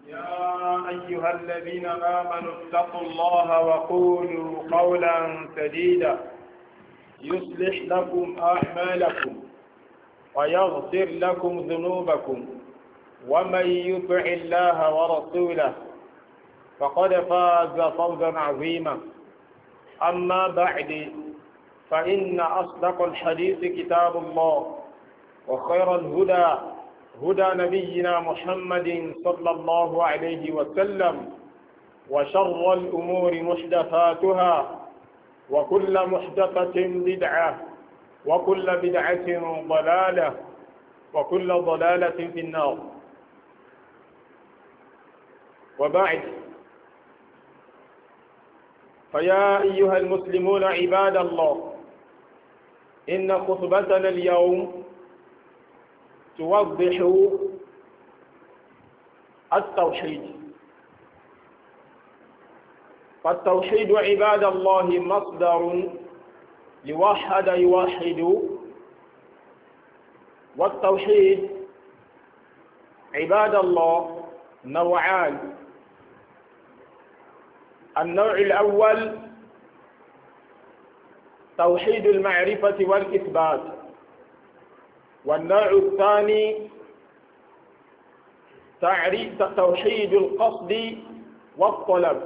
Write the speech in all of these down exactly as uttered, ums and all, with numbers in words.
يا أيها الذين آمنوا اتقوا الله وقولوا قولا سديدا يصلح لكم أعمالكم ويغفر لكم ذنوبكم ومن يطع الله ورسوله فقد فاز فوزا عظيما. أما بعد، فإن أصدق الحديث كتاب الله، وخير الهدى هدى نبينا محمد صلى الله عليه وسلم، وشر الأمور محدثاتها، وكل محدثة بدعة، وكل بدعة ضلالة، وكل ضلالة في النار. وبعد، فيا أيها المسلمون عباد الله، إن خطبتنا اليوم توضح التوحيد. فالتوحيد عباد الله مصدر لوحد يوحد، والتوحيد عباد الله نوعان. النوع الأول توحيد المعرفة والإثبات، والنوع الثاني توحيد القصد والطلب.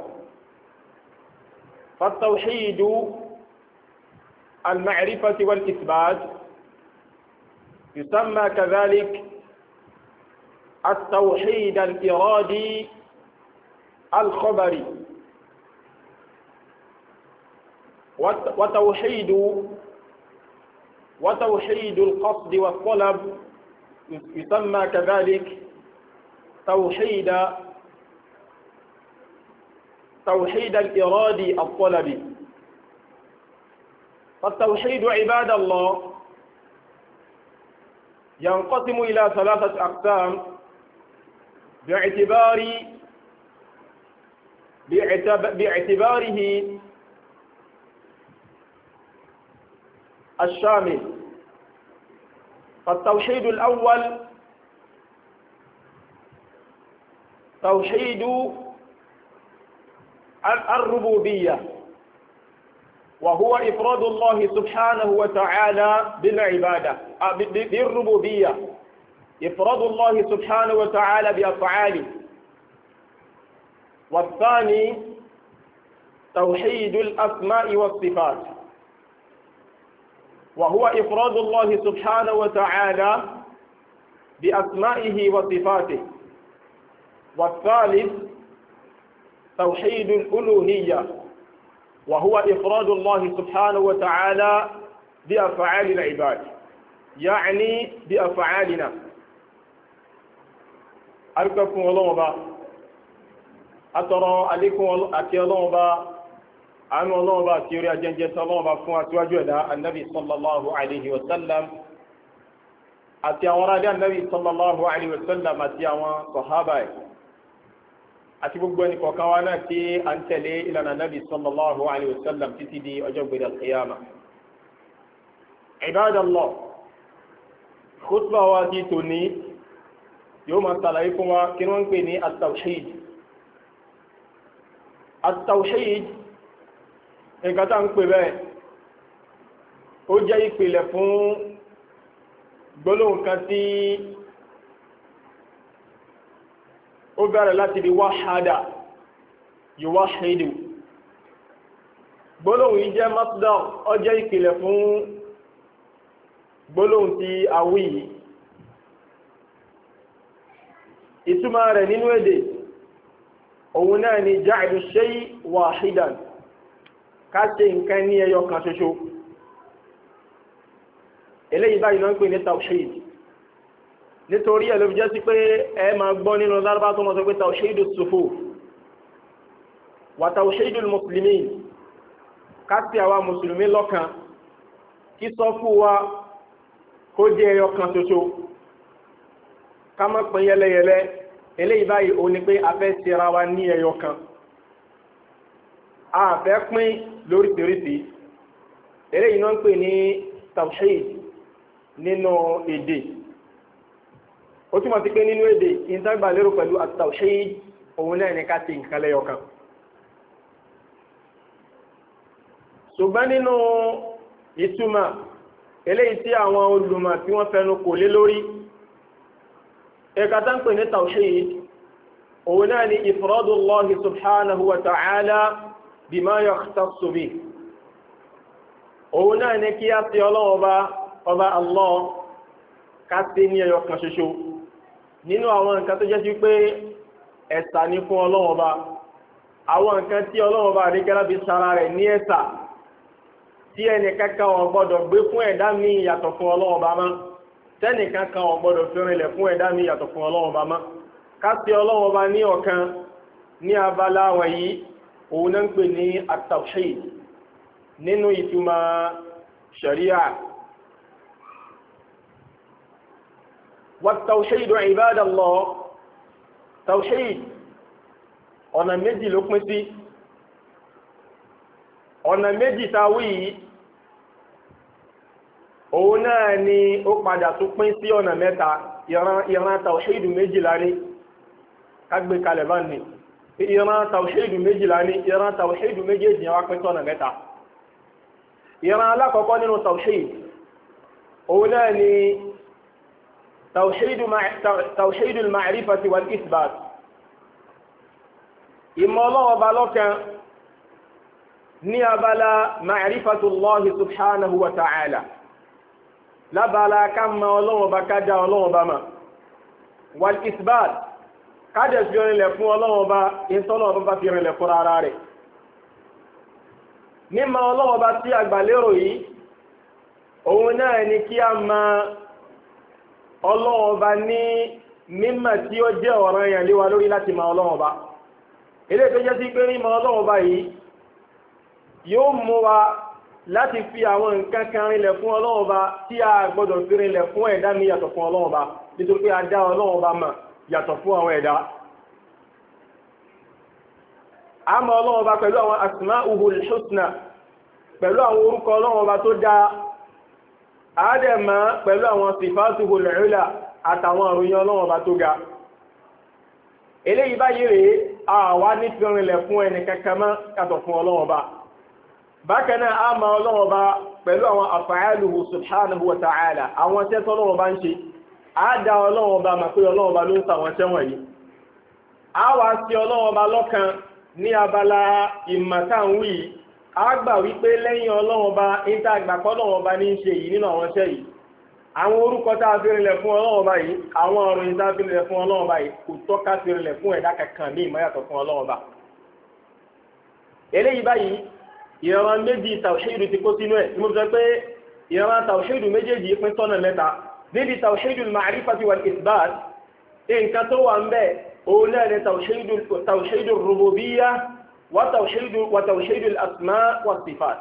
فالتوحيد المعرفة والإثبات يسمى كذلك التوحيد الإرادي الخبري، وتوحيد وتوحيد القصد والطلب يسمى كذلك توحيد توحيد الإرادي الطلبي. فالتوحيد عباد الله ينقسم إلى ثلاثة أقسام باعتبار باعتباره الشامل. فالتوحيد الأول توحيد الربوبية، وهو إفراد الله سبحانه وتعالى بالعبادة بالربوبية، إفراد الله سبحانه وتعالى بأفعاله. والثاني توحيد الأسماء والصفات، وهو إفراد الله سبحانه وتعالى بأسمائه وصفاته. والثالث توحيد الألوهية، وهو إفراد الله سبحانه وتعالى بأفعال العباد، يعني بأفعالنا. أركبكم الله با أترى عليكم أتي الله با أن الله با تيري أجنجة الله با فوا تواجه النبي صلى الله عليه وسلم، أتي أوراد النبي صلى الله عليه وسلم، أتي أوراد صحابة، àti gbogbo ẹni kọ̀ọ̀kan wa náà tí a ń tẹ̀lé ìlànà nabi sallallahu alayhi wa sallam títí di ọjọ́ gbèrè al-qiyama. Ibadallah, khutba wa ti tòní yóò máa ṣàlàyé fún wa kí wọ́n ń pè ní at-tawhid. At-tawhid nǹkan tá à ń pè bẹ́ẹ̀ ó jẹ́ ìpìlẹ̀ fún gbólóhùn kan tí ó bẹ̀rẹ̀ láti di wáhádà yuwahidu. gbólóhùn yìí jẹ́ masdar, ó jẹ́ ìpìlẹ̀ fún gbólóhùn tí a wí yìí. ìtumọ̀ rẹ̀ nínú èdè òun náà ni ja'lu shay wahidan, ká ṣe nǹkan ní ẹyọ kan ṣoṣo. eléyìí báyìí ló ń pè ní tawhid. nítorí ẹ̀ ló fi jẹ́ sí pé ẹ máa gbọ́ nínú lárúbá tó mọ̀ sọ pé tawhidu sufuf wa tawhidu muslimin, ká sí àwa mùsùlùmí lọ́kan, kí sọ́fù wa kó jẹ́ ẹyọ kan ṣoṣo, ká má pín yẹlẹyẹlẹ. eléyìí báyìí ó ní pé a fẹ́ ṣera wa ní ẹyọ kan, a fẹ́ pín lóríṣiríṣi. eléyìí náà ń pè ní tawhid nínú èdè. ó ó túmọ̀ sí pé nínú èdè ìtagbà lérò pẹ̀lú at-tawhid òun náà ní ká ti nǹkan lẹ́yọ kan. ṣùgbọ́n nínú ìtumọ̀ eléyìí tí àwọn olùmọ̀ tí wọ́n fẹnu kò lé lórí ẹ̀ka tá ń pè ní tawhid òun náà ni ifradullahi subhanahu wa ta'ala bima yakhtassu bih òun náà ni kí a ti ọlọ́wọ́ ọba ọba Allah ká sí ní ẹyọ kan ṣoṣo nínú àwọn nǹkan tó jẹ́ sí pé ẹ̀sà ní fún ọlọ́wọ́ ọba àwọn nǹkan tí ọlọ́wọ́ ọba àríkẹ́lá fi sára rẹ̀ ní ẹ̀sà tí ẹnì kankan ò gbọ́dọ̀ gbé fún ẹ̀dá mi yàtọ̀ fún ọlọ́wọ́ ọba mọ́ tẹ́nì kankan ò gbọ́dọ̀ fi rinlẹ̀ fún ẹ̀dá mi yàtọ̀ fún ọlọ́wọ́ ọba mọ́ ká sí ọlọ́wọ́ ọba ní ọ̀kan ní abala wọ̀nyí òun náà ń pè ní at-tawhid nínú ìtumọ̀ sharia. wat-tawhid ibadallah tawhid ọ̀nà méjì ló pín sí ọ̀nà méjì táwí yìí òun náà ni ó padà tún pín sí ọ̀nà mẹ́ta ìran ìran tawhid méjìlá ní kágbé kalẹ̀ bá ní ìran tawhid méjìlá ní ìran tawhid méjèèjì wá pín sọ́nà mẹ́ta. ìran alákọ̀ọ́kọ́ nínú tawhid òun náà ni tawhid al-ma'rifati wal ithbat ìmọ̀ Ọlọ́hun bá lọ́kan ní abala ma'rifatullahi subhanahu wa ta'ala lábala ká mọ̀ Ọlọ́hun bá ká dá Ọlọ́hun bá mà wal ithbat ká dẹ̀ fi rinlẹ̀ fún Ọlọ́hun bá ìtọ́lọ́hun bá fi rinlẹ̀ fún ara rẹ̀. mímọ̀ Ọlọ́hun bá tí àgbàlérò yìí òun náà ni kí a mọ̀ Ọlọ́hun bá ní mímọ̀ tí ó jẹ́ ọ̀ranyàn lé wa lórí láti mọ̀ Ọlọ́hun bá ilé tó jẹ́ sí pé mímọ̀ Ọlọ́hun bá yìí yóò mú wa láti fi àwọn nǹkan kan rinlẹ̀ fún Ọlọ́hun bá tí a gbọ́dọ̀ fi rinlẹ̀ fún ẹ̀dá mi yàtọ̀ fún Ọlọ́hun bá nítorí pé a dá Ọlọ́hun bá mọ̀ yàtọ̀ fún àwọn ẹ̀dá. a mọ̀ Ọlọ́hun bá pẹ̀lú àwọn asma'uhul husna pẹ̀lú àwọn orúkọ Ọlọ́hun bá tó dá àádẹ́mọ̀ pẹ̀lú àwọn sifatuhul ula àtàwọn àròyìn Ọlọ́hun bá tó ga. eléyìí báyìí rèé àwa ní fi rinlẹ̀ fún ẹnì kankan mọ́ yàtọ̀ fún Ọlọ́hun bá. bákan náà a mọ̀ Ọlọ́hun bá pẹ̀lú àwọn af'aluhu subhanahu wa ta'ala àwọn tẹ́ tọ́lọ́hun bá ń ṣe a dá Ọlọ́hun bá mà pé Ọlọ́hun bá ló ń sàwọn tẹ́wọ̀n yìí a wá sí Ọlọ́hun bá lọ́kan ní abala ìmọ̀tàwí a gbà wípé lẹ́yìn Ọlọ́hun bá níta àgbàpọ̀ Ọlọ́hun bá ní í ṣe yìí nínú àwọn iṣẹ́ yìí àwọn orúkọ tá a fi rinlẹ̀ fún Ọlọ́hun bá yìí àwọn ọ̀rọ̀ tá a fi rinlẹ̀ fún Ọlọ́hun bá yìí kò tọ́ka fi rinlẹ̀ fún ẹ̀dá kankan ní ìmọ̀yàtọ̀ fún Ọlọ́hun bá. eléyìí báyìí ìran méjì tawhidu ti kó sínú ẹ̀ tí mo sọ pé ìran tawhidu méjèèjì pín sọ́nà mẹ́ta níbi tawhidul ma'rifati wal ithbat nǹkan tó wà ń bẹ̀ òun náà ni tawhidul rububiyyah wa tawhidul asma wa sifat.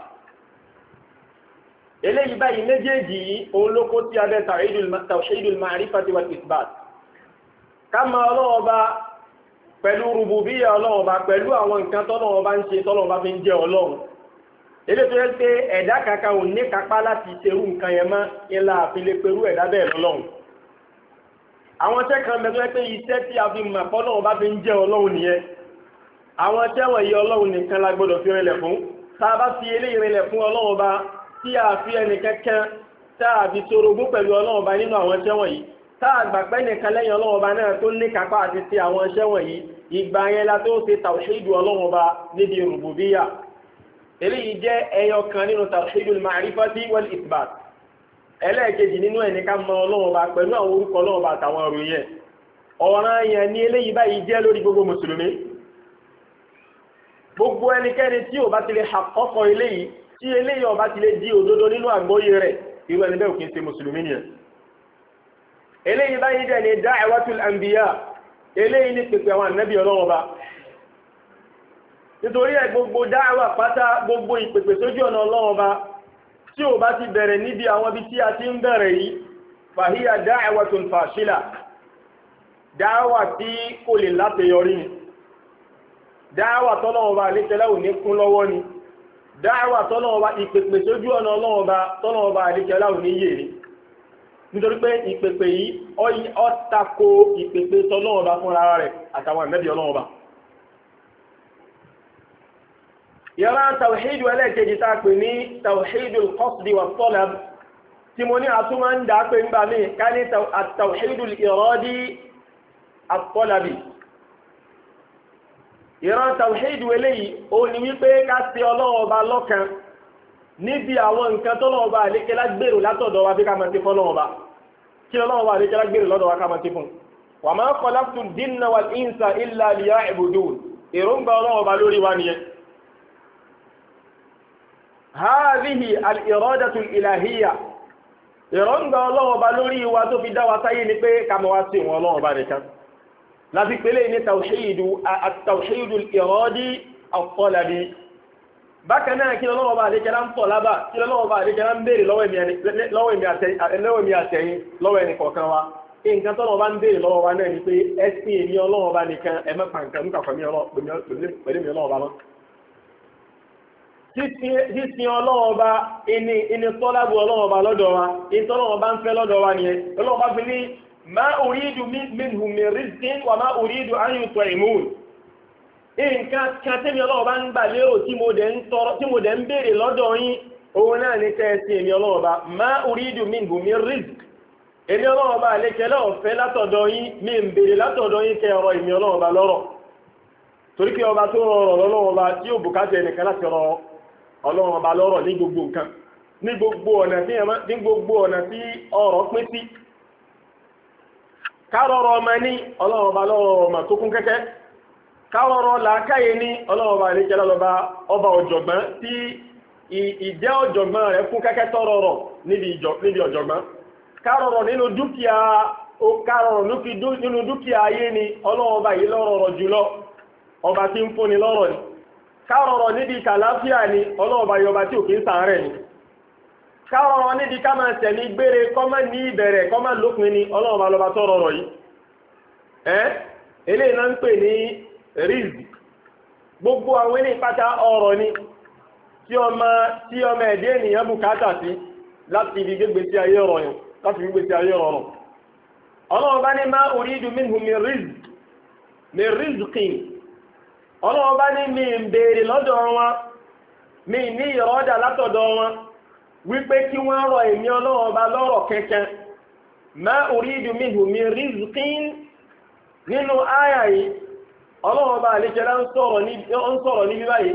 eléyìí báyìí méjèèjì òun ló kó sí abẹ́ tawhidul ma'rifati wal ithbat. ká mọ̀ Ọlọ́hun bá pẹ̀lú rububiyyah Ọlọ́hun bá pẹ̀lú àwọn nǹkan tọ́lọ́hun bá ń ṣe tọ́lọ́hun bá fi ń jẹ́ Ọlọ́hun. eléyìí tó yẹ pé ẹ̀dá kankan ò ní kápá láti ṣerú nǹkan yẹn mọ́ ńlá àfilẹ̀ pẹ̀lú ẹ̀dá bẹ́ẹ̀ lọ́lọ́hun. àwọn iṣẹ́ kan bẹ tó yẹ pé iṣẹ́ tí a fi mọ̀ fọ́lọ́hun bá fi ń jẹ́ Ọlọ́hun nìyẹn. àwọn iṣẹ́ wọ̀nyí Ọlọ́hun nìkan la gbọ́dọ̀ fi rinlẹ̀ fún. tá a bá fi eléyìí rinlẹ̀ fún Ọlọ́hun bá tí a fi ẹnì kankan tá a fi sorogún pẹ̀lú Ọlọ́hun bá nínú àwọn iṣẹ́ wọ̀nyí tá a gbà pé nìkan lẹ́yìn Ọlọ́hun bá náà tó ní kápá àti ṣe àwọn iṣẹ́ wọ̀nyí ìgbà yẹn la tó ṣe tawhidu Ọlọ́hun bá níbi rububiyyah. eléyìí jẹ́ ẹyọ kan nínú tawhidul ma'rifati wal ithbat. ẹlẹ́ẹ̀kejì nínú ẹni ká mọ̀ Ọlọ́hun bá pẹ̀lú àwọn orúkọ Ọlọ́hun bá àtàwọn ọ̀rọ̀ yẹn ọ̀ràn yẹn ní eléyìí báyìí jẹ́ lórí gbogbo mùsùlùmí. gbogbo ẹnikẹ́ni tí ò bá ti lè haqqaqa eléyìí tí eléyìí ò bá ti lè di òdodo nínú àgbọ́yé rẹ̀ irú ẹni bẹ́ẹ̀ ò kí ń ṣe mùsùlùmí nìyẹn. eléyìí báyìí jẹ́ ní da'watul anbiya eléyìí ní pèpè àwọn ànábì Ọlọ́hun bá nítorí ẹ gbogbo dáwà pátá gbogbo ìpèpè sójú ọ̀nà Ọlọ́hun bá tí ò bá ti bẹ̀rẹ̀ níbi àwọn ibi tí a ti ń bẹ̀rẹ̀ yìí fàhíyà da'watun fashila dáwà tí kò lè láṣeyọrí ni dáwà tọ́lọ́hun bá àlékẹ́lá ò ní kún lọ́wọ́ ni dáwà tọ́lọ́hun bá ìpèpè sójú ọ̀nà Ọlọ́hun bá tọ́lọ́hun bá àlékẹ́lá ò ní yè ni nítorí pé ìpèpè yìí ó tako ìpèpè tọ́lọ́run ọba fúnra rẹ̀ àtàwọn ànábì Ọlọ́run ọba. yàrá tawhidu ẹlẹ́ẹ̀kejì tá a pè ní tawhidul qasdi wa talab tí mo ní àtúmọ̀ ń dà pé nígbà míì ká ní tawhidul iradi at-talabi. yàrá tawhidu eléyìí ó ní wípé ká sí Ọlọ́run ọba lọ́kan níbi àwọn nǹkan tọ́lọ́run ọba àlékẹ́lá gbèrò látọ̀dọ̀ wa bí ká máa ti fọ́lọ́run ọba kí Ọlọ́run ọba àlékẹ́lá gbèrò lọ́dọ̀ wa ká máa ti fún. wa ma khalaqtu al-jinna wal-insa illa liya'budun èròǹgbà Ọlọ́run ọba lórí wa nìyẹn. هذه الإرادة الإلهية ìrọ̀ǹgbà Ọlọ́run ọba lórí wa tó fi dá wa sáyé ni pé ká máa wá sí ìwọ̀n Ọlọ́run ọba nìkan láti pèlè ní tawhidu at-tawhidu al-iradi at-talabi. bákan náà kí Ọlọ́run ọba àdékẹ́lá ń tọ̀ lábà kí Ọlọ́run ọba àdékẹ́lá ń béèrè lọ́wọ́ èmi àtẹ̀yìn lọ́wọ́ ẹnì kọ̀ọ̀kan wa nǹkan tọ́lọ́ ọba ń béèrè lọ́wọ́ wa náà ni pé ẹ̀sìn èmi Ọlọ́run ọba nìkan ẹ má pa nǹkan nípa pẹ̀lú mi Ọlọ́run ọba mọ́. sísìn Ọlọ́run ọba ìní ìní tọ́lábù Ọlọ́run ọba lọ́dọ̀ wa ìní tọ́lọ́run ọba ń fẹ́ lọ́dọ̀ wa nìyẹn. Ọlọ́run ọba fi ní ma uridu minhum min rizqin wa ma uridu an yut'imun. nǹkan kan tẹ́mi Ọlọ́run ọba ń gbà lérò tí mo dẹ̀ ń béèrè lọ́dọ̀ yín òun náà ní tẹ́ẹ̀sì èmi Ọlọ́run ọba ma uridu minhum min rizq. èmi Ọlọ́run ọba àlékẹ́lẹ́ ọ̀fẹ́ látọ̀dọ̀ yín mi ń béèrè látọ̀dọ̀ yín kẹ́ ọ̀rọ̀ èmi Ọlọ́run ọba lọ́rọ̀ torí pé ọba tó rọrọ̀ Ọlọ́run ọba tí ó bùkátà ẹnìkan láti rọrọ̀ Ọlọ́run ọba lọ́rọ̀ ní gbogbo nǹkan ní gbogbo ọ̀nà tí ní gbogbo ọ̀nà tí ọ̀rọ̀ pín sí. kárọ̀rọ̀ ọmọ ní Ọlọ́run ọba lọ́rọ̀ ọmọ tó kún kẹ́kẹ́ kárọ̀rọ̀ làákàyè ní Ọlọ́run ọba àlékẹ́lá lọ́ba ọba ọ̀jọ̀gbọ́n tí ìjẹ́ ọ̀jọ̀gbọ́n rẹ̀ kún kẹ́kẹ́ tọ́rọ̀rọ̀ níbi ọ̀jọ̀gbọ́n kárọ̀rọ̀ nínú dúkìá ó kárọ̀rọ̀ nínú dúkìá ayé ni Ọlọ́run ọba yìí lọ́rọ̀ jùlọ ọba tí ń fúnni lọ́rọ̀ ni kárọ̀rọ̀ níbi kàláfíà ni ọlọ́ọ̀bá yọba tí ò kí ń sàárẹ̀ ni kárọ̀rọ̀ níbi ká máa tẹ̀mí gbére kọ́mọ́ ní ìbẹ̀rẹ̀ kọ́mọ́ lópin ni ọlọ́ọ̀bá lọba tó rọrọ̀ yìí ẹ́ eléyìí náà ń pè ní rizq gbogbo àwọn ilé pátá ọrọ̀ ni tí ọmọ tí ọmọ ẹ̀dẹ́ ènìyàn bùkátà sí láti ibi gbégbé sí ayé rọrùn láti ibi gbé sí ayé rọrùn ọlọ́ọ̀bá ní ma uridu minhum min rizq min rizqin Ọlọ́run bá ní mi ń béèrè lọ́dọ̀ wọn mi ní ìrọ́dà látọ̀dọ̀ wọn wípé kí wọ́n rọ èmi Ọlọ́run bá lọ́rọ̀ kẹ́kẹ́ ma uridu minhum min rizqin. nínú àyà yìí Ọlọ́run bá àlejẹ́lá ń sọ̀rọ̀ níbi báyìí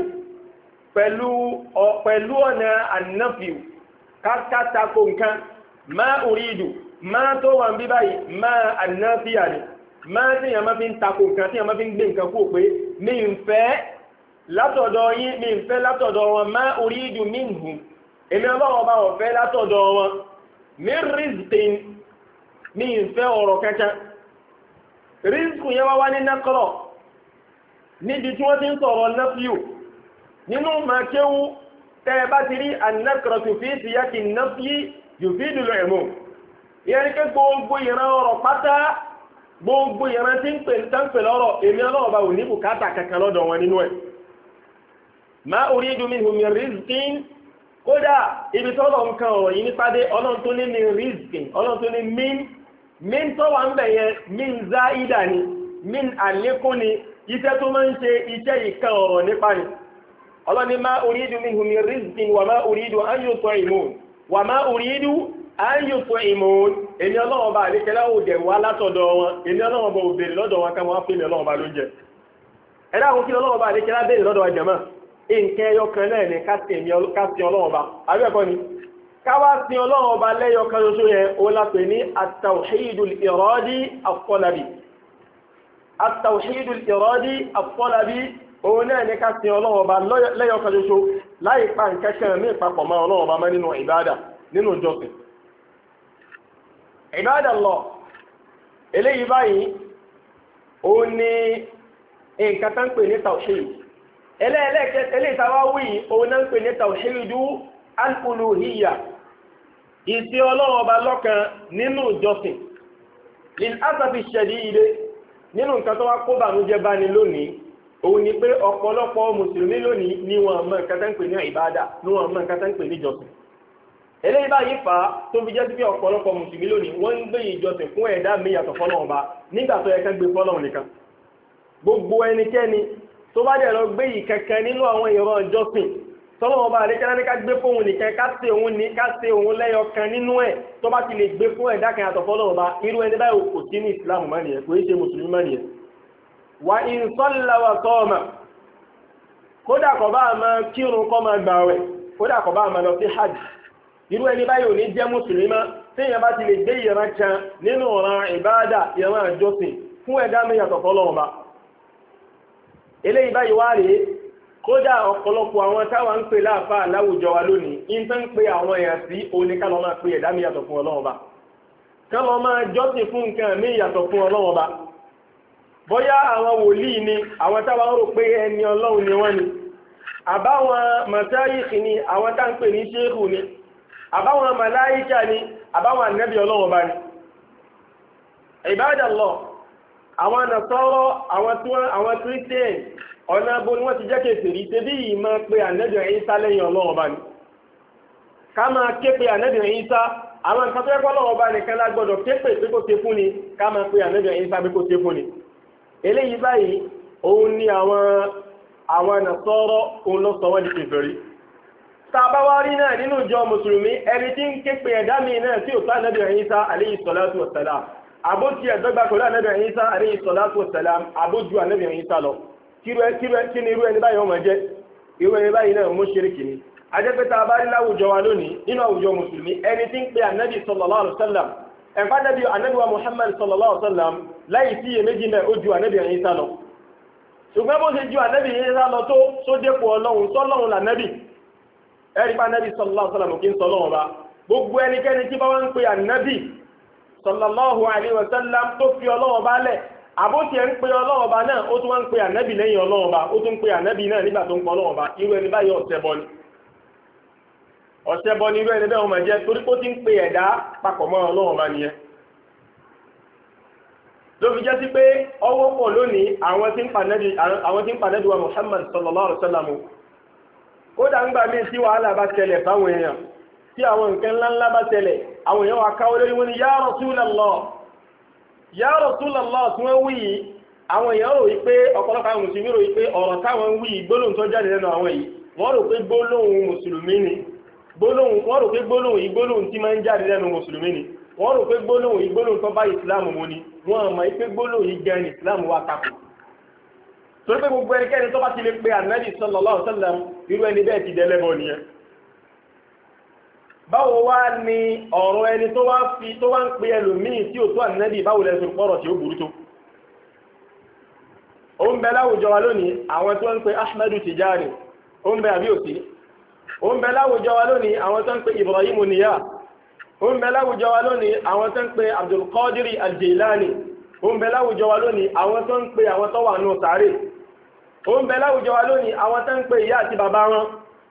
pẹ̀lú ọ̀nà ànáfíù kátàkó nǹkan ma uridu ma tó wà ń bí báyìí ma ànáfíà ni máa tí yàn máa fi ń takò nǹkan tí yàn máa fi ń gbé nǹkan kú pé mi ń fẹ́ látọ̀dọ̀ yín mi ń fẹ́ látọ̀dọ̀ wọn ma uridu minhum èmi Ọlọ́run bá wọ́n fẹ́ látọ̀dọ̀ wọn min rizqin mi ń fẹ́ ọ̀rọ̀ kankan rizqu yẹn wá wá ní nẹ́kọ̀rọ̀ níbi tí wọ́n ti ń sọ̀rọ̀ nafyu nínú màkéwú tẹ́ ẹ bá ti rí an-nakratu fi siyaqi an-nafyi yufidul umum ìyẹn ní pé gbogbo ìran ọ̀rọ̀ pátá gbogbo ìran tí ń pè ń tán pè lọ́rọ̀ èmi Ọlọ́run bá wò ní bùkátà kankan lọ́dọ̀ wọn nínú ẹ̀ ma uridu minhum min rizqin kódà ibi tọ́lọ̀ nǹkan ọ̀rọ̀ yìí nípa dé Ọlọ́run tó ní min rizqin Ọlọ́run tó ní min min tó wà ń bẹ̀ yẹn min záídà ni min àlékún ni iṣẹ́ tó máa ń ṣe iṣẹ́ ìkan ọ̀rọ̀ nípa ni Ọlọ́run ní ma uridu minhum min rizqin wa ma uridu an yut'imun wa ma uridu ayùpọ̀ ìmọ̀ èmi Ọlọ́run bá àlékẹ́lá ò dẹ̀ wá látọ̀dọ̀ wọn èmi Ọlọ́run bá ò bèèrè lọ́dọ̀ wọn ká wọ́n fún mi Ọlọ́run bá ló jẹ ẹ̀dá àwọn kí Ọlọ́run bá àlékẹ́lá bèèrè lọ́dọ̀ wọn jẹ̀mọ́ nǹkan ẹyọ kan náà ní ká sin Ọlọ́run bá abẹ́ẹ̀kọ́ ni ká wá sin Ọlọ́run bá lẹ́yọ kan ṣoṣo yẹn ó lápè ní at-tawhidul iradi at-talabi at-tawhidul iradi at-talabi òun náà ní ká sin Ọlọ́run bá lẹ́yọ kan ṣoṣo láì pa nǹkan kan ní ìpapọ̀ mọ́ Ọlọ́run bá mọ́ nínú ìbádà nínú ìjọsìn Ibadallah eléyìí báyìí ó ní nǹkan tán pè ní tawhid ẹlẹ́ẹ̀lẹ́kẹ́ eléyìí tàwá wí òun náà ń pè ní tawhidu al-uluhiyya ìsí Ọlọ́run ọba lọ́kan nínú ìjọsìn lil asafi shadid nínú nǹkan tó wá kó bànújẹ́ bá ní lónìí òun ni pé ọ̀pọ̀lọpọ̀ mùsùlùmí lónìí ni wọ́n mọ̀ nǹkan tán pè ní ìbádà ni wọ́n mọ̀ nǹkan tán pè ní ìjọsìn eléyìí báyìí fà á tó fi jẹ́ sí pé ọ̀pọ̀lọpọ̀ mùsùlùmí lónìí wọ́n ń gbé ìjọsìn fún ẹ̀dá mi yàtọ̀ fọ́lọ́run ba nígbà tó yẹ ká gbé fọ́lọ́run nìkan gbogbo ẹnikẹ́ni tó bá dẹ̀ lọ gbé ìkẹ̀kẹ́ nínú àwọn ìran ìjọsìn tọ́lọ́run ba àdékẹ́lá ní ká gbé fóun nìkan ká ṣe òun ní ká ṣe òun lẹ́yọ kan nínú ẹ̀ tó bá ti lè gbé fún ẹ̀dá kan yàtọ̀ fọ́lọ́run ba irú ẹni báyìí kò sí ní ìsìlámù mọ́ nìyẹn kò í ṣe mùsùlùmí mọ́ nìyẹn. wà in salla wa sọ́ọ̀mà kódà kó bá máa kírun kó máa gbààwẹ̀ kódà kó bá máa lọ sí hajj irú ẹni báyìí ò ní jẹ́ mùsùlùmí mọ́ téèyàn bá ti lè gbé ìran kan nínú ọ̀ràn ìbáàdà ìran àjọsìn fún ẹ̀dá mi yàtọ̀ fọ́lọ́run ba eléyìí báyìí wá rèé kódà ọ̀pọ̀lọpọ̀ àwọn táwa ń pè láàfáà láwùjọ wa lónìí ń tán pé àwọn èèyàn sí òní ká lọ máa pe ẹ̀dá mi yàtọ̀ fún Ọlọ́run ba ká lọ máa jọ́sìn fún nǹkan mi yàtọ̀ fún Ọlọ́run ba bóyá àwọn wòlíì ni àwọn táwa ń rò pé ẹni Ọlọ́run ni wọ́n ni àbáwọn màsáyìkì ni àwọn tá ń pè ní ṣéèkù ni àbáwọn màláíkà ni àbáwọn ànábì Ọlọ́run bá ní Ibadallah àwọn nàṣọ́rọ́ àwọn kírísítẹ́nì ọ̀nà bó ni wọ́n ti jẹ́ kèfèrí tẹ́ bí yìí máa pe ànábì Ìsá lẹ́yìn Ọlọ́run bá ní ká máa ké pe ànábì Ìsá àwọn nǹkan tó yẹ kó Ọlọ́run bá nìkan lágbọ́dọ̀ ké pè pé kó ṣe fún ni ká máa pe ànábì Ìsá pé kó ṣe fún ni eléyìí báyìí òun ni àwọn àwọn nàṣọ́rọ́ òun ló sọ wọ́n di kèfèrí tàbáwárí náà nínú ìjọ mùsùlùmí ẹni tí ń ké pe ẹ̀dá mi náà tí ò sá ànábì Ìsá alayhi salatu wassalam àbójú ẹ̀dọ́gba pẹ̀lú ànábì Ìsá alayhi salatu wassalam àbójú ànábì Ìsá lọ kí ni irú ẹni báyìí ọmọ jẹ́ irú ẹni báyìí náà mushriki ni ajẹ́pẹ́ta abárí láwùjọ wa lónìí nínú àwùjọ mùsùlùmí ẹni tí ń pe ànábì sallallahu alaihi wasallam ẹ̀fà ànábì ànábì wa Muhammad sallallahu alaihi wasallam láì sí iyèméjì náà ó ju ànábì Ìsá lọ ṣùgbọ́n bó ṣe ju ànábì Ìsá lọ tó sódépò ọlọ́run sọ́lọ́run lànábì ẹ̀rí pa ànábì sallallahu alaihi wasallam kí ń sọlọ́run ba gbogbo ẹnikẹ́ni tí bá wá ń pe ànábì sallallahu alaihi wasallam tó fi ọlọ́run bá lẹ̀ àbótí ẹ̀ ń pe ọlọ́run bá náà ó tún wá ń pe ànábì lẹ́yìn ọlọ́run bá ó tún ń pe ànábì náà nígbà tó ń pọ̀ ọlọ́run bá irú ẹni báyìí ọ̀sẹ̀ bọ́ ni ọ̀sẹ̀ bọ́ ni irú ẹni bẹ́ẹ̀ wọ́n máa jẹ́ torí pé ó ti ń pe ẹ̀dá papọ̀ mọ́ ọlọ́run bá nìyẹn ló fi jẹ́ sí pé ọwọ́ pọ̀ lónìí àwọn tí ń pa ànábì wa Muhammad sallallahu alaihi wasallam kódà ń gbà míì tí wàhálà bá ṣẹlẹ̀ fáwọn èèyàn tí àwọn nǹkan ńláńlá bá ṣẹlẹ̀ àwọn èèyàn wà káwọ́ lórí wọn ni ya Rasulallah ya Rasulallah tí wọ́n wí yìí àwọn èèyàn rò wípé ọ̀pọ̀lọpọ̀ àwọn mùsùlùmí rò wípé ọ̀rọ̀ táwọn ń wí yìí gbólóhùn tó jáde lẹ́nu àwọn yìí wọ́n rò pé gbólóhùn mùsùlùmí ni gbólóhùn wọ́n rò pé gbólóhùn yìí gbólóhùn tí máa ń jáde lẹ́nu mùsùlùmí ni wọ́n rò pé gbólóhùn yìí gbólóhùn tó bá ìsìláàmù mu ni wọ́n mọ̀ pé gbólóhùn yìí gan ìsìláàmù wa takò torí pé gbogbo ẹnikẹ́ni tó bá ti lè pe ànábì sallallahu alaihi wasallam irú ẹni bẹ́ẹ̀ ti dẹ́lẹ́bọ nìyẹn báwo wá ní ọ̀rọ̀ ẹni tó wá fi tó wá ń pe ẹlòmíì tí ò tó ànábì báwo lẹ́sùn pọ̀rọ̀ tí ó burú tó ó ń bẹ láwùjọ wa lónìí àwọn tó ń pe Ahmadu Tijani ó ń bẹ àbí òsì ó ń bẹ láwùjọ wa lónìí àwọn tó ń pe Ibrahim Niyas ó ń bẹ láwùjọ wa lónìí àwọn tó ń pe Abdul Qadir Al-Jilani ó ń bẹ láwùjọ wa lónìí àwọn tó ń pe àwọn tó wà nù sàárè ó ń bẹ láwùjọ wa lónìí àwọn tó ń pe ìyá àti bàbá wọn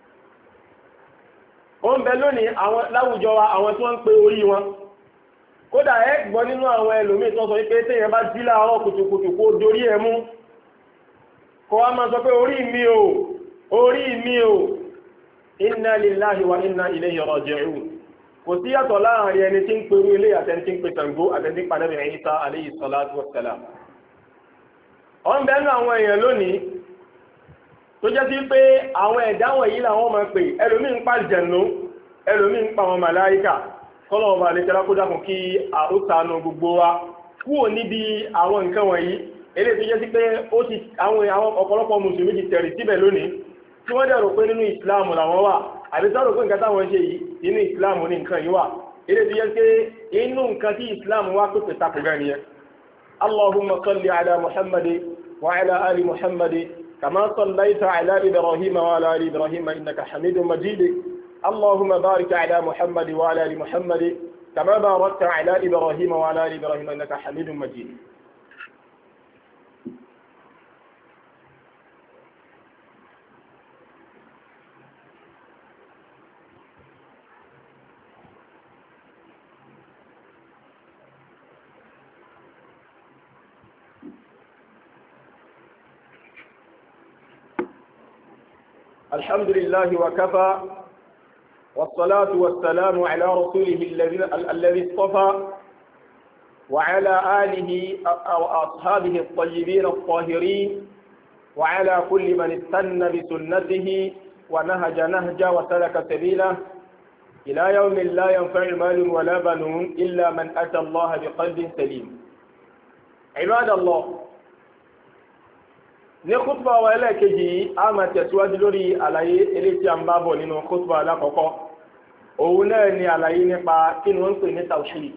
ó ń bẹ lónìí àwọn láwùjọ wa àwọn tí wọ́n ń pe orí wọn kódà ẹ gbọ́ nínú àwọn ẹlòmíì tó sọ wípé téèyàn bá jí láàárọ̀ kùtùkùtù kó dorí ẹ mú kó wá máa sọ pé orí mi ò orí mi ò inna lillahi wa inna ilayhi raji'un kò sí yàtọ̀ láàrin ẹni tí ń pe orí ilé àtẹni tí ń pe Ṣàngó àtẹni tí ń padà bẹ̀rẹ̀ Ìsá alayhi salatu wassalam ó ń bẹ nínú àwọn èèyàn lónìí tó jẹ́ sí pé àwọn ẹ̀dá wọ̀nyí làwọn máa pè ẹlòmí ń pa jẹ̀nú ẹlòmí ń pa àwọn màláíkà kọ́lọ̀ ọba àlejò kó dákun kí ó ṣàánú gbogbo wa kúrò níbi àwọn nǹkan wọ̀nyí eléyìí tó jẹ́ sí pé ó ti àwọn ọ̀pọ̀lọpọ̀ mùsùlùmí ti tẹ̀rì síbẹ̀ lónìí tí wọ́n dẹ̀rọ pé nínú ìsìláàmù làwọn wà àbí sọ́rọ̀ pé nǹkan táwọn ṣe yìí nínú ìsìláàmù ní nǹkan yìí wà eléyìí tó jẹ́ pé inú nǹkan tí ìsìláàmù wá pèpè takò gan nìyẹn Allahumma salli ala Muhammadi wa ala ali Muhammadi كما صليت على إبراهيم وعلى آل إبراهيم إنك حميد مجيد اللهم بارك على محمد وعلى آل محمد كما باركت على إبراهيم وعلى آل إبراهيم إنك حميد مجيد الحمد لله وكفى والصلاة والسلام على رسوله الذي اصطفى وعلى آله وأصحابه الطيبين الطاهرين وعلى كل من استنى بسنته ونهج نهجه وسلك سبيله إلى يوم لا ينفع مال ولا بنون إلا من أتى الله بقلب سليم. عباد الله، ní khutba wa ẹlẹ́ẹ̀kejì a máa tẹ̀síwájú lórí àlàyé eléyìí tí a ń bá bọ̀ nínú khutba alákọ̀ọ́kọ́. Òun náà ni àlàyé nípa kí ni wọ́n ń pè ní tawhid.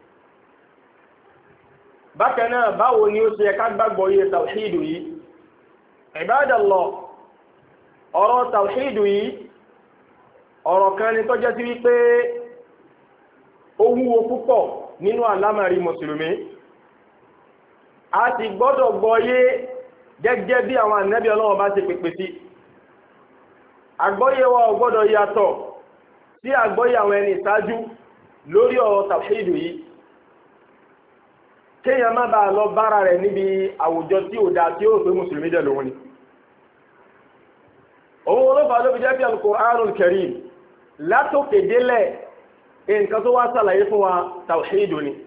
Bákan náà, báwo ni ó ṣe yẹ ká gbàgbọ́ iye tawhid yìí? Ibadallah, ọ̀rọ̀ tawhid yìí ọ̀rọ̀ kan ni tó jẹ́ sí wípé ó wúwo púpọ̀ nínú àlámàrí mùsùlùmí. A sì gbọ́dọ̀ gbọ́yé gẹ́gẹ́ bí àwọn ànábì Ọlọ́run bá ṣe pèpè sí. Àgbọ́yé wa ò gbọ́dọ̀ yàtọ̀ sí àgbọ́yé àwọn ẹni ìṣáájú lórí ọ̀rọ̀ tàwhídù yìí. Kéèyàn má bàa lọ bára rẹ̀ níbi àwùjọ tí ò dáa tí ó pé mùsùlùmí dẹ̀ lòun ni. Òun olófà ló fi jẹ́ bí Al-Qur'anul Karim látòkè délẹ̀ nǹkan tó wá sàlàyé fún wa tàwhídù ni.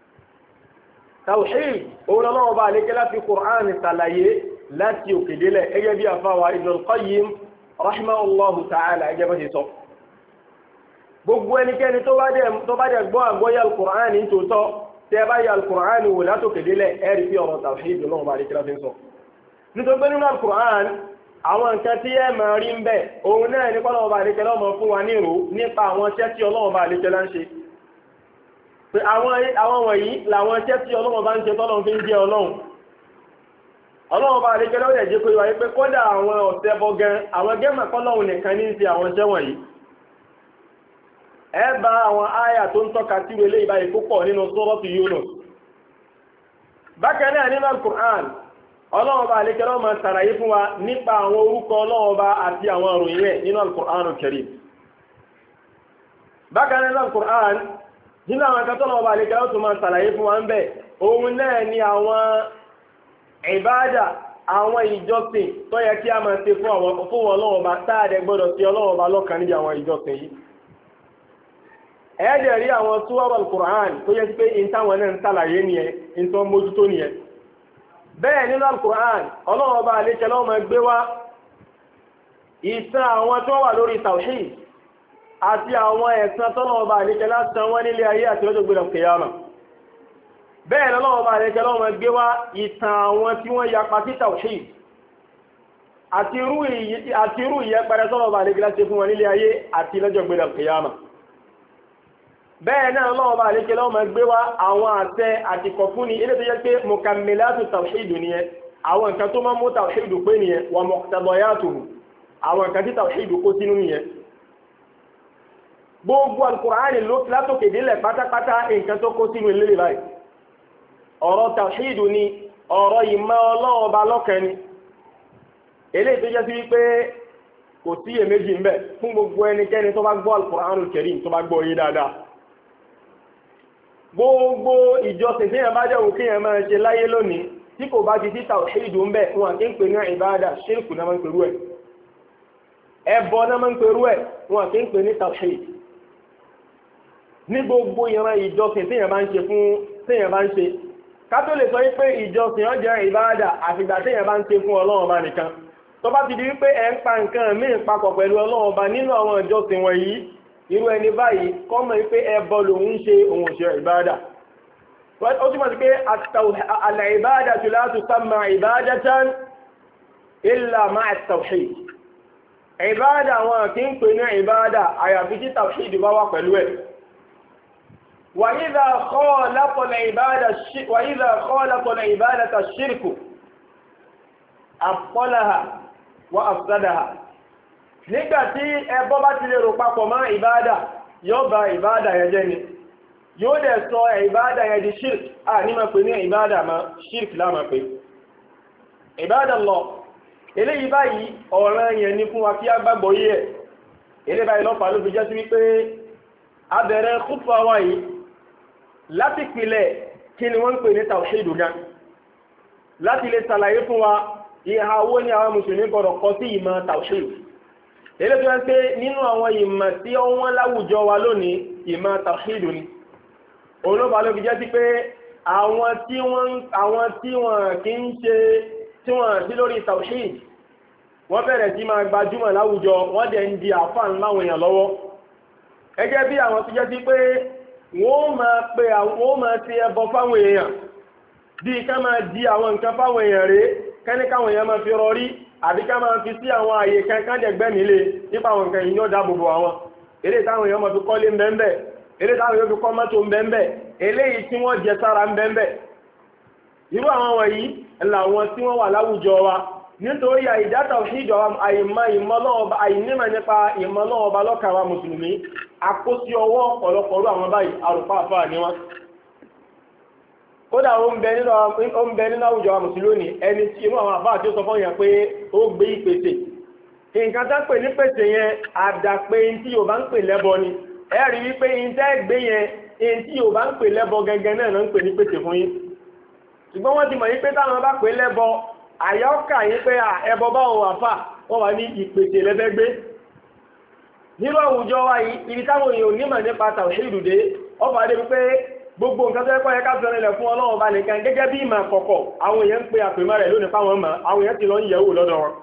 Tawhid òun Ọlọ́run bá lékẹ́ láti Qur'an ṣàlàyé láti òkè délẹ̀ ẹgẹ́ bí àfáwà Ibn al-Qayyim rahimahullahu ta'ala ẹgẹ́ bá ṣe sọ. Gbogbo ẹnikẹ́ni tó bá dẹ̀ gbọ́ àgbọ́yé al-Qur'an ní tòótọ́ tẹ́ bá yẹ al-Qur'an wò látòkè délẹ̀ ẹ̀rí fi ọ̀rọ̀ tawhid Ọlọ́run bá lékẹ́ láti sọ. Nítorí pé nínú al-Qur'an àwọn nǹkan tí ẹ máa rí ń bẹ̀ òun náà ní Ọlọ́run bá lékẹ́ lọ́mọ fún wa nírò nípa àwọn iṣẹ́ tí Ọlọ́run bá lékẹ́ lá ń ṣe. Pé àwọn wọ̀nyí làwọn iṣẹ́ tí Ọlọ́run bá ń ṣe tọ́lọ́run fi ń jẹ́ Ọlọ́run. Ọlọ́run bá lè gẹ́lẹ́ ó lè jẹ́ pé wáyé pé kódà àwọn ọ̀sẹ̀ bọ́ gan àwọn gẹ́mà kọ́lọ́run nìkan ní ṣe àwọn iṣẹ́ wọ̀nyí. Ẹ bá àwọn áyà tó ń tọ́ka sí ilé ìbáyé púpọ̀ nínú Suratu Yunus. Bákan náà nínú Al-Qur'an, Ọlọ́run bá lè gẹ́lẹ́ ó máa ṣàlàyé fún wa nípa àwọn orúkọ Ọlọ́run bá àti àwọn ìròyìn rẹ̀ nínú Al-Qur'anul Karim. Bákan náà nínú Al-Qur'an, nínú àwọn akẹ́tọ́nà ọba àlekẹ́lá tó máa ṣàlàyé fún wa ń bẹ̀ òun náà ni àwọn ìbádà àwọn ìjọsìn tó yẹ kí a máa ṣe fún àwọn fún Ọlọ́run ọba táàdẹ gbọ́dọ̀ sí Ọlọ́run ọba lọ́kàn níbi àwọn ìjọsìn yìí. ẹ̀ẹ́dẹ̀ rí àwọn súwárù al-Qur'an tó yẹ pé in táwọn náà ń ṣàlàyé nìyẹn in tó ń mójútó nìyẹn. bẹ́ẹ̀ nínú al-Qur'an Ọlọ́run ọba àlekẹ́lá máa gbé wá ìtàn àwọn tó wà lórí tawhid àti àwọn ẹ̀san tọ́lọ́wọ́ bá àríkẹ́ lásán wọ́n nílé ayé àti lọ́jọ́ gbẹ̀rẹ̀ kìyàmà. Bẹ́ẹ̀ lọ́wọ́ bá àríkẹ́ lọ́wọ́ gbé wá ìtàn àwọn tí wọ́n yapa sí tawhid àti irú ìyẹpẹrẹ tọ́lọ́wọ́ bá àríkẹ́ lásán fún wọn nílé ayé àti lọ́jọ́ gbẹ̀rẹ̀ kìyàmà. Bẹ́ẹ̀ náà lọ́wọ́ bá àríkẹ́ lọ́wọ́ gbé wá àwọn àṣẹ àti kọ̀fúnni ilé tó yẹ pé mukammilatu tawhid nìyẹn, àwọn nǹkan tó máa mú tawhid pé nìyẹn, wa muqtadayatuhu, àwọn nǹkan tí tawhid kó sínú nìyẹn. Gbogbo Al-Qur'ani ló látòkè délẹ̀ pátápátá nǹkan tó kó sínú ilé báyìí. Ọ̀rọ̀ tawhidu ni, ọ̀rọ̀ ìmọ̀ Ọlọ́run Ọba lọ́kan ni. Eléyìí tó jẹ́ sí wípé kò sí iyèméjì ńbẹ̀ fún gbogbo ẹnikẹ́ni tó bá gbọ́ Al-Qur'anul Karim tó bá gbọ́ yé dáadáa. Gbogbo ìjọsìn tí yẹn bá jẹ́ òkè yẹn máa ṣe láyé lónìí tí kò bá ti sí tawhidu ńbẹ̀ wọn kì í pè ní ìbádà, ṣírkù náà máa ń pèrú ẹ̀. Ẹbọ náà máa ń pèrú ẹ̀ wọn kì í pè ní tawhid. Ní gbogbo ìran ìjọsìn tí èèyàn bá ń ṣe fún tí èèyàn bá ń ṣe ká tó lè sọ wípé ìjọsìn ó jẹ́ ìbáadà àfìgbà tí èèyàn bá ń ṣe fún Ọlọ́run Ọba nìkan. Tó bá ti di wípé ẹ ń pa nǹkan míì papọ̀ pẹ̀lú Ọlọ́run Ọba nínú àwọn ìjọsìn wọ̀nyí, irú ẹni báyìí kó mọ̀ wípé ẹbọ lòun ń ṣe òun ṣe ìbáadà. Ó túmọ̀ sí pé al-ibadatu la tusamma ibadatan illa ma'a at-tawhid. Ìbáadà wọn kì í pè ní ìbáadà àyàfi tí tawhid bá wà pẹ̀lú ẹ̀. وإذا خالط العبادة الشرك وإذا خالط العبادة الشرك أبطلها وأفسدها. nígbà tí ẹbọ bá ti lè rò papọ̀ mọ́ ìbádà yóò bà ìbádà yẹn jẹ́ ni yóò dẹ̀ sọ ìbádà yẹn di shirk à ní ma pè ní ìbádà ma shirk lá ma pè. Ibadallah, eléyìí báyìí ọ̀ràn yẹn ni fún wa kí a gbàgbọ́ yé ẹ̀. eléyìí báyìí lọ́pàá ló fi jẹ́ sí wípé abẹ̀rẹ̀ khutba wa yìí láti pìlẹ̀ kí ni wọ́n ń pè ní tawhidu gan, láti lè ṣàlàyé fún wa ìhà wo ni àwọn mùsùlùmí gbọ́dọ̀ kọ sí ìmọ̀ tawhid. èlé tó ń pé nínú àwọn ìmọ̀ tí ó wọ́n láwùjọ wa lónìí ìmọ̀ tawhid ni olóba ló fi jẹ́ sí pé àwọn tí wọ́n àwọn tí wọ́n kì í ṣe tí wọ́n sí lórí tawhid wọ́n bẹ̀rẹ̀ sí máa gbajúmọ̀ láwùjọ wọ́n dẹ̀ ń di àfáà láwọn èèyàn lọ́wọ́ gẹ́gẹ́ bí àwọn tó jẹ́ sí pé wọ́n máa pe àwọn máa ti ẹbọ fáwọn èèyàn bí ká máa di àwọn nǹkan fáwọn èèyàn rèé kẹ́ni káwọn èèyàn máa fi rọrí àbí ká máa fi sí àwọn àyè kankan dẹ̀gbẹ́mi lé nípa àwọn nǹkan yìí ní ó dáàbò bò àwọn eré táwọn èèyàn máa fi kọ́lé ń bẹ́ẹ̀ eré táwọn èèyàn fi kọ́ mọ́tò ń bẹ́ẹ̀ eléyìí tí wọ́n jẹ sára ń bẹ́ẹ̀ irú àwọn wọ̀nyí làwọn tí wọ́n wà láwùjọ wa nítorí àìdá tawhid àìmọ̀ ìmọ̀lọ́ọ̀ba àìnímọ̀ nípa ìmọ̀lọ́ọ̀ba lọ́kàn wa mùsùlùmí àkósí ọwọ́ ọ̀pọ̀lọpọ̀ àwọn báyìí àrùpá àfáà ni wọ́n. kódà ó ń bẹ nínú àwùjọ wa mùsùlùmí ẹni tí inú àwọn àfáà tí ó sọ fún yẹn pé ó gbé ìpèsè nǹkan tá pè ní pèsè yẹn àdàpé tí Yorùbá ń pè lẹ́bọ ni ẹ rí wípé ìtẹ́ gbé yẹn tí Yorùbá ń pè lẹ́bọ gẹ́gẹ́ náà ń pè ní pèsè fún yín ṣùgbọ́n wọ́n ti mọ̀ yí pé táwọn bá pè lẹ́bọ àyọ́kà yí pé ẹbọ báwọn wà fà wọ́n wà ní ìpèsè lẹ́fẹ́ gbé nínú àwùjọ wa yìí ibi táwọn èèyàn onímọ̀ nípa tàwhídù dé ọba dé wípé gbogbo nǹkan tó yẹ kó yẹ ká fẹ́ràn ilẹ̀ fún Ọlọ́run bá nìkan gẹ́gẹ́ bí ìmọ̀ àkọ́kọ́ àwọn èèyàn ń pe àpèmọ́ rẹ̀ lónìí fáwọn mọ̀ àwọn èèyàn ti lọ ń yẹ̀wò lọ́dọ̀ wọn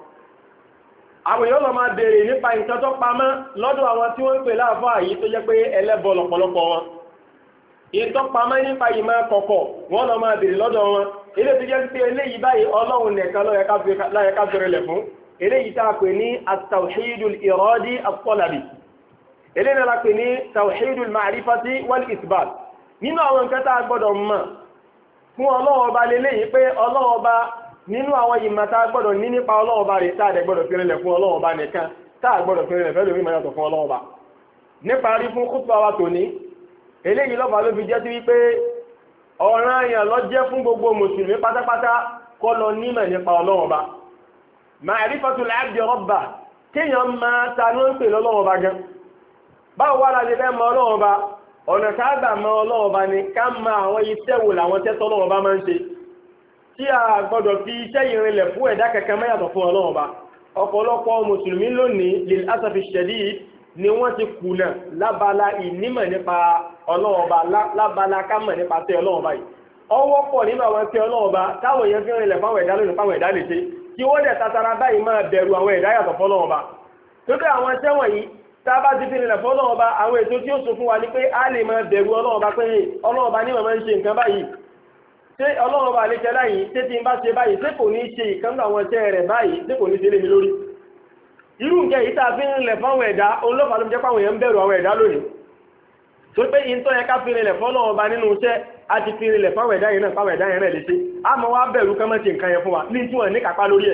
àwọn èèyàn lọ máa béèrè nípa nǹkan tó pamọ́ lọ́dọ̀ àwọn tí wọ́n ń pè láàfáà yìí tó jẹ́ pé ẹlẹ́bọ lọ́pọ̀lọpọ̀ wọn ìtọ́ pamọ́ nípa ìmọ̀ àkọ́kọ́ wọ́n lọ máa béèrè lọ́dọ̀ wọn ilé tó jẹ́ pé eléyìí báyìí Ọlọ́run nìkan ló yẹ ká fẹ́ràn ilẹ̀ fún eléyìí tá a pè ní at-tawhidul iradi at-talabi eléyìí náà la pè ní tawhidul ma'rifati wal isbat nínú àwọn nǹkan tá a gbọ́dọ̀ mọ̀ fún Ọlọ́run Ọba lélẹ́yìí pé Ọlọ́run Ọba nínú àwọn ìmọ̀ tá a gbọ́dọ̀ ní nípa Ọlọ́run Ọba rẹ̀ tá a dẹ̀ gbọ́dọ̀ fi rinlẹ̀ fún Ọlọ́run Ọba nìkan tá a gbọ́dọ̀ fi rinlẹ̀ fẹ́ lómi ìmọ̀ yàtọ̀ fún Ọlọ́run Ọba níparí fún khutba wa tòní eléyìí lọ́ba ló fi jẹ́ sí wípé ọ̀ràn èèyàn ló jẹ́ fún gbogbo mùsùlùmí pátápátá kó lọ nímọ̀ nípa Ọlọ́run Ọba ma'rifatul abdi rabbah kéèyàn máa ta ló ń pè lọ́lọ́run Ọba gan báwo wá la lè fẹ́ mọ Ọlọ́run Ọba ọ̀nà káàgbà mọ Ọlọ́run Ọba ni ká mọ àwọn iṣẹ́ wo làwọn tẹ́tọ́ Ọlọ́run Ọba máa ń ṣe tí a gbọ́dọ̀ fi iṣẹ́ ìrìnlẹ̀ fún ẹ̀dá kankan mẹ́yàtọ̀ fún Ọlọ́run Ọba ọ̀pọ̀lọpọ̀ mùsùlùmí lónìí lil asafi shadid ni wọ́n ti kùnà lábala ìnímọ̀ nípa Ọlọ́run Ọba lábala ká mọ̀ nípa tẹ́ Ọlọ́run Ọba yìí ọwọ́ pọ̀ nínú àwọn tẹ́ Ọlọ́run Ọba táwọn èèyàn fi rìnlẹ̀ fáwọn ẹ̀dá lónìí fáwọn ẹ̀dá lè ṣe tí wọ́n dẹ̀ tatara báyìí máa bẹ̀rù àwọn ẹ̀dá yàtọ̀ fọ́lọ́run Ọba tó dé àwọn iṣẹ́ wọ̀nyí tá a bá ti fi rìnlẹ̀ fọ́lọ́run Ọba àwọn ètò tí ó sọ fún wa ni pé a lè máa bẹ̀rù Ọlọ́run Ọba pé Ọlọ́run Ọba ní màmá ń ṣe nǹkan báyìí ṣé Ọlọ́run Ọba àlejò láyìí ṣé tí n bá ṣe báyìí ṣé kò ní ṣe ìkànnì àwọn iṣẹ́ rẹ̀ báyìí ṣé kò ní ṣe lé mi lórí irú nǹkan yìí tá a fi rìnlẹ̀ fáwọn ẹ̀dá olófà ló jẹ́ fáwọn èèyàn ń bẹ̀rù àwọn ẹ̀dá lónìí tó pé ìntọ́ yẹ ká fi rìnlẹ̀ fọ́lọ́run Ọba nínú iṣẹ́ a ti fi rìnlẹ̀ fáwọn ẹ̀dá yẹn náà fáwọn ẹ̀dá yẹn náà lè ṣe a mọ̀ wá bẹ̀rù kán mọ́ ṣe nǹkan yẹn fún wa ní tí wọ́n ní kápá lórí ẹ̀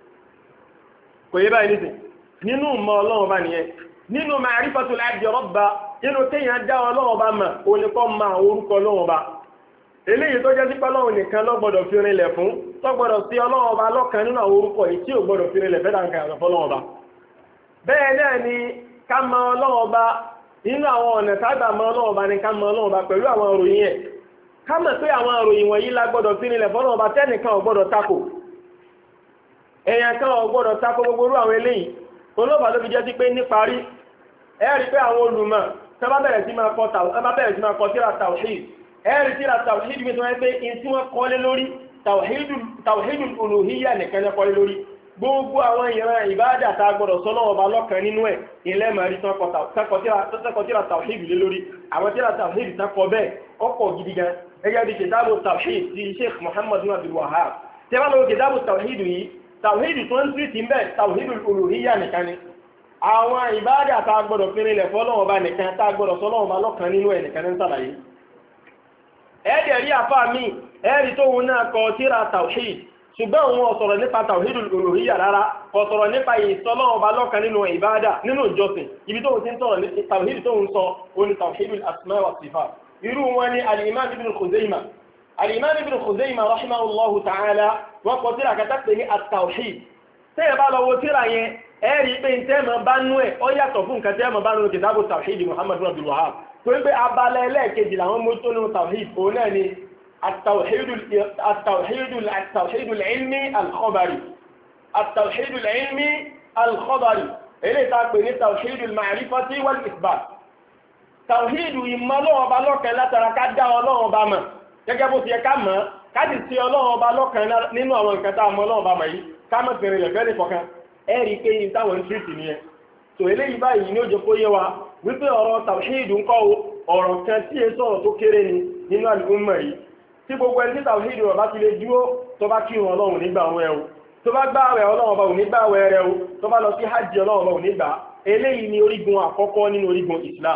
kò yé báyìí nísìn nínú mọ̀ Ọlọ́run Ọba nìyẹn nínú ma'rifatul abdi rabbah nínú téèyàn dá Ọlọ́run Ọba mọ̀ oníkọ́ mọ àwọn orúkọ Ọlọ́run Ọba eléyìí tó jẹ́ sí pé Ọlọ́run nìkan ló gbọ́dọ̀ fi rinlẹ̀ fún tó gbọ́dọ̀ sí Ọlọ́run Ọba lọ́kan nínú àwọn orúkọ yìí tí ò gbọ́dọ̀ fi rinlẹ̀ fẹ́ dáǹkà àtọ̀ fọ́lọ́run Ọba bẹ́ẹ̀ náà ni ká mọ Ọlọ́run Ọba nínú àwọn ọ̀nà tágbà mọ Ọlọ́run Ọba ni ká mọ Ọlọ́run Ọba pẹ̀lú àwọn ìròyìn ẹ̀ ká mọ̀ pé àwọn ìròyìn wọ̀nyí la gbọ́dọ̀ fi rinlẹ̀ fọ́lọ́run Ọba tẹ́nìkan ò gbọ́dọ̀ tako èèyàn kan ò gbọ́dọ̀ tako gbogbo orú àwọn eléyìí olóòbá ló fi jẹ́ sí pé níparí ẹ rí pé àwọn olùmọ̀ tí wọ́n bá bẹ̀rẹ̀ sí máa kọ tàwọn bá bẹ̀rẹ̀ sí máa kọ tíra tawhid ẹ rí tíra tawhid mi tí wọ́n pé in tí wọ́n kọ́lé lórí tawhidul uluhiyya nìkan ní kọ́lé lórí gbogbo àwọn ìran ìbáàdà tá a gbọ́dọ̀ sọ́lọ́ ọba lọ́kan nínú ẹ̀ ilẹ̀ mẹ́rin tọ́kọ tíra tawhid lé lórí àwọn tíra tawhid tọ́kọ bẹ́ẹ̀ ọkọ̀ gidi gan gẹ́gẹ́ bí kitabu tawhid ti Sheikh Muhammad bin Abdul Wahhab tẹ́wọ́n lọ́wọ́ kitabu tawhid yìí tawhid tó ń tì ń bẹ̀ tawhidul uluhiyya nìkan ni àwọn ìbáàdà tá a gbọ́dọ̀ fi rinlẹ̀ fọ́lọ́wọ́ bá nìkan tá a gbọ́dọ̀ sọ́lọ́wọ́ bá lọ́kan nínú ẹ̀ nìkan ní sàlàyé ẹ̀ẹ́dẹ̀ rí àfáà mi ẹ̀ẹ́rì tó wọn náà kọ tíra tawhid ṣùgbọ́n òun ọ̀sọ̀rọ̀ nípa tawhidul uluhiyya rárá ọ̀sọ̀rọ̀ nípa ìsọ́lọ́wọ́ bá lọ́kan nínú ìbáàdà nínú ìjọsìn ibi tó ti ń sọ̀rọ̀ ní tawhid tó ń sọ oní tawhidul asma wa sifat irú wọn ni al-imam ibn Khuzaymah al-imam ibn Khuzaymah rahimahullahu ta'ala wọ́n kọ tíra kata pé ní at-tawhid tẹ́yẹ̀ bá lọ wo tíra yẹn ẹ̀rí pé tẹ́mọ̀ bá nú ẹ̀ ọ yàtọ̀ fún nǹkan tẹ́mọ̀ bá nú kitabu tawhid Muhammad bin Abdul Wahhab tó ń pé abalẹ̀ ẹlẹ́ẹ̀kejì làwọn mọ́tò nínú tawhid òun náà ni التوحيد العلمي الخبري التوحيد العلمي الخبري eléyìí tá a pè ní tawhidul ma'rifati wal isbat tawhidu ìmọ̀ Ọlọ́run Ọba lọ́kan látara ká dá Ọlọ́run Ọba mọ̀ gẹ́gẹ́ bó ti yẹ ká mọ̀ ká sì ṣe Ọlọ́run Ọba lọ́kan nínú àwọn nǹkan tá a mọ̀ Ọlọ́run Ọba mọ̀ yìí ká mọ̀ fèrè lẹ̀fẹ́ ní kọ̀ọ̀kan ẹ rí i pé yìí táwọn ń tìrìtì nìyẹn tó eléyìí báyìí ní ó jẹ́ kó yé wa wípé ọ̀rọ̀ tawhidu ńkọ́ ọ̀rọ̀ kan tí èso ọ̀rọ̀ tó kéré ni nínú àlùmọ̀ yìí tí gbogbo ẹni tí tawhidu ọba ti lè dúró tó bá kírun Ọlọ́run nígbà wọn ẹ o tó bá gbààwẹ̀ Ọlọ́run Ọba ò ní gbààwẹ̀ rẹ̀ o tó bá lọ sí hajj Ọlọ́run Ọba ò ní gbà eléyìí ni orígun àkọ́kọ́ nínú orígun Islam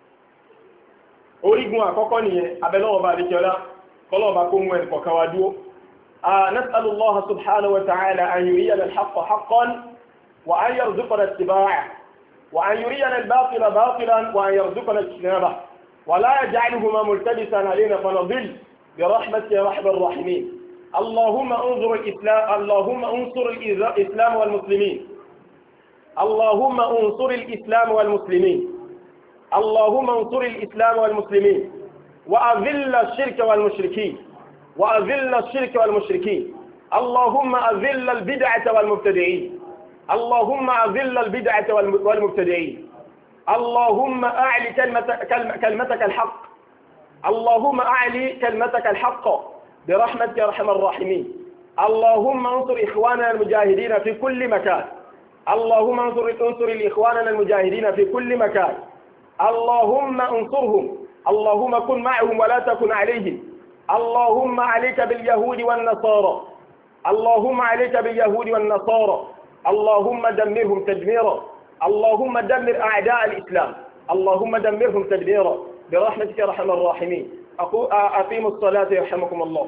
orígun àkọ́kọ́ nìyẹn abẹ́lọ́wọ́ Ọba àdékẹ́ọ́lá kọ́lọ́wọ́ Ọba kó mú ẹnì kọ̀ọ̀kan wá dúró نسأل الله سبحانه وتعالى أن يرينا الحق حقا وأن يرزقنا اتباعه وأن يرينا الباطل باطلا وأن يرزقنا اجتنابه ولا يجعلهما ملتبسا علينا فنضل برحمتك يا رحم الراحمين اللهم انظر الإسلام اللهم انصر الإسلام والمسلمين اللهم انصر الإسلام والمسلمين اللهم انصر الإسلام والمسلمين وأذل الشرك والمشركين وأذل الشرك والمشركين اللهم أذل البدعة والمبتدعين اللهم أذل البدعة والمبتدعين اللهم أعلي كلمتك الحق اللهم أعلي كلمتك الحق برحمتك يا أرحم الراحمين اللهم انصر إخواننا المجاهدين في كل مكان اللهم انصر انصر إخواننا المجاهدين في كل مكان اللهم انصرهم اللهم كن معهم ولا تكن عليهم اللهم عليك باليهود والنصارى اللهم عليك باليهود والنصارى اللهم دمرهم تدميرا اللهم دمر أعداء الإسلام اللهم دمرهم تدميرا برحمتك يا أرحم الراحمين أقيموا الصلاة يرحمكم الله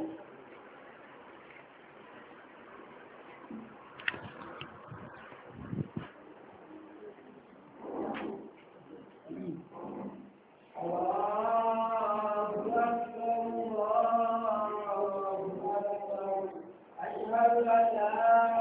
لا